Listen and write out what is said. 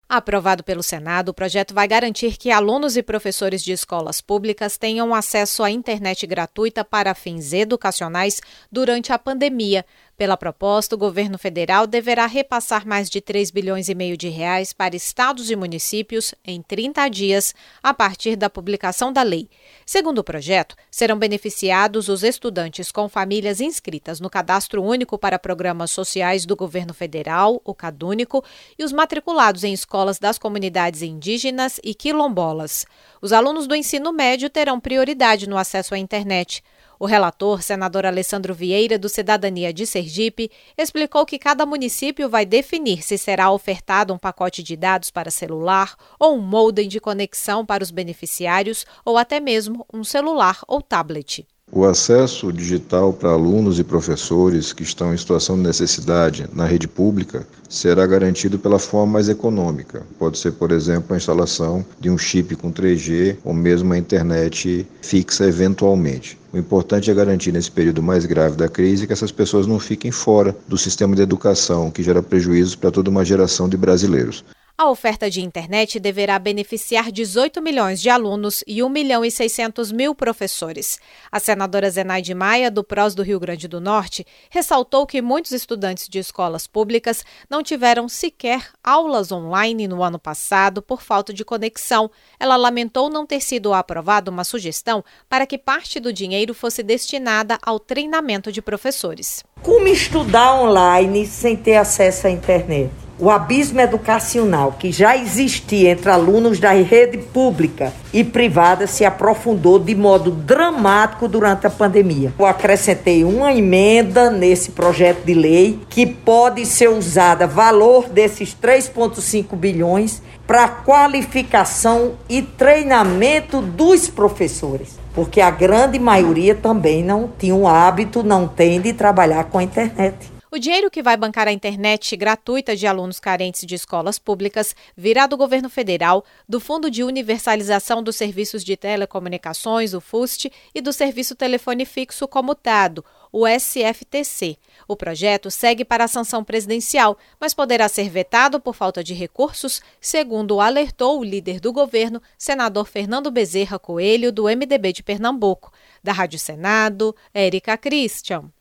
Aprovado pelo Senado, o projeto vai garantir que alunos e professores de escolas públicas tenham acesso à internet gratuita para fins educacionais durante a pandemia. Pela proposta, o governo federal deverá repassar mais de 3,5 bilhões de reais para estados e municípios em 30 dias, a partir da publicação da lei. Segundo o projeto, serão beneficiados os estudantes com famílias inscritas no Cadastro Único para Programas Sociais do Governo Federal, o CadÚnico, e os matriculados em escolas das comunidades indígenas e quilombolas. Os alunos do ensino médio terão prioridade no acesso à internet. O relator, senador Alessandro Vieira, do Cidadania de Sergipe, explicou que cada município vai definir se será ofertado um pacote de dados para celular ou um modem de conexão para os beneficiários ou até mesmo um celular ou tablet. O acesso digital para alunos e professores que estão em situação de necessidade na rede pública será garantido pela forma mais econômica. Pode ser, por exemplo, a instalação de um chip com 3G ou mesmo a internet fixa eventualmente. O importante é garantir nesse período mais grave da crise que essas pessoas não fiquem fora do sistema de educação, que gera prejuízos para toda uma geração de brasileiros. A oferta de internet deverá beneficiar 18 milhões de alunos e 1.600.000 professores. A senadora Zenaide Maia, do PROS do Rio Grande do Norte, ressaltou que muitos estudantes de escolas públicas não tiveram sequer aulas online no ano passado por falta de conexão. Ela lamentou não ter sido aprovada uma sugestão para que parte do dinheiro fosse destinada ao treinamento de professores. Como estudar online sem ter acesso à internet? O abismo educacional que já existia entre alunos da rede pública e privada se aprofundou de modo dramático durante a pandemia. Eu acrescentei uma emenda nesse projeto de lei que pode ser usada, valor desses 3,5 bilhões, para qualificação e treinamento dos professores. Porque a grande maioria também não tinha o hábito, não tem de trabalhar com a internet. O dinheiro que vai bancar a internet gratuita de alunos carentes de escolas públicas virá do governo federal, do Fundo de Universalização dos Serviços de Telecomunicações, o FUST, e do Serviço Telefone Fixo Comutado, o SFTC. O projeto segue para a sanção presidencial, mas poderá ser vetado por falta de recursos, segundo alertou o líder do governo, senador Fernando Bezerra Coelho, do MDB de Pernambuco. Da Rádio Senado, Érica Christian.